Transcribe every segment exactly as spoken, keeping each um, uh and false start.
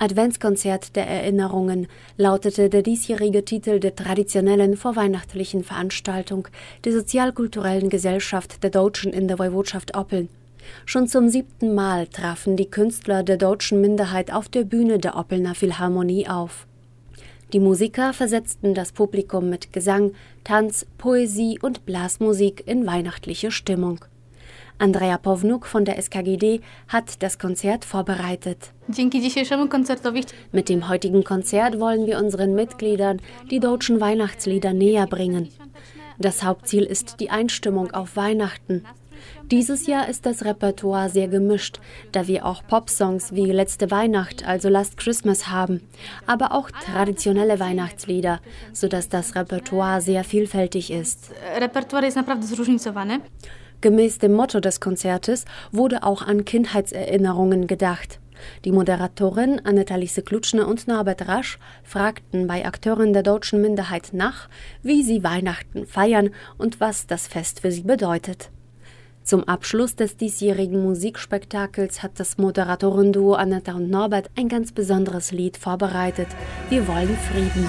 Adventskonzert der Erinnerungen lautete der diesjährige Titel der traditionellen vorweihnachtlichen Veranstaltung der Sozialkulturellen Gesellschaft der Deutschen in der Woiwodschaft Oppeln. Schon zum siebten Mal trafen die Künstler der deutschen Minderheit auf der Bühne der Oppelner Philharmonie auf. Die Musiker versetzten das Publikum mit Gesang, Tanz, Poesie und Blasmusik in weihnachtliche Stimmung. Andrea Pownuck von der S K G D hat das Konzert vorbereitet. Mit dem heutigen Konzert wollen wir unseren Mitgliedern die deutschen Weihnachtslieder näher bringen. Das Hauptziel ist die Einstimmung auf Weihnachten. Dieses Jahr ist das Repertoire sehr gemischt, da wir auch Popsongs wie Letzte Weihnacht, also Last Christmas haben, aber auch traditionelle Weihnachtslieder, sodass das Repertoire sehr vielfältig ist. Repertoire ist naprawdę zróżnicowane. Gemäß dem Motto des Konzertes wurde auch an Kindheitserinnerungen gedacht. Die Moderatorin Annette-Alice Klutschner und Norbert Rasch fragten bei Akteuren der deutschen Minderheit nach, wie sie Weihnachten feiern und was das Fest für sie bedeutet. Zum Abschluss des diesjährigen Musikspektakels hat das Moderatorenduo Annette und Norbert ein ganz besonderes Lied vorbereitet. Wir wollen Frieden.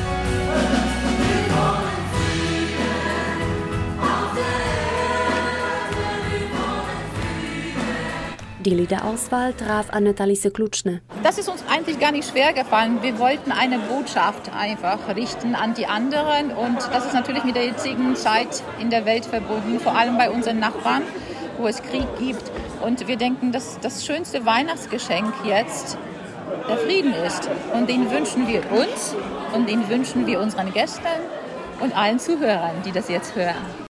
Die Liederauswahl traf Annette-Alice Klutschner. Das ist uns eigentlich gar nicht schwer gefallen. Wir wollten eine Botschaft einfach richten an die anderen. Und das ist natürlich mit der jetzigen Zeit in der Welt verbunden, vor allem bei unseren Nachbarn, wo es Krieg gibt. Und wir denken, dass das schönste Weihnachtsgeschenk jetzt der Frieden ist. Und den wünschen wir uns und den wünschen wir unseren Gästen und allen Zuhörern, die das jetzt hören.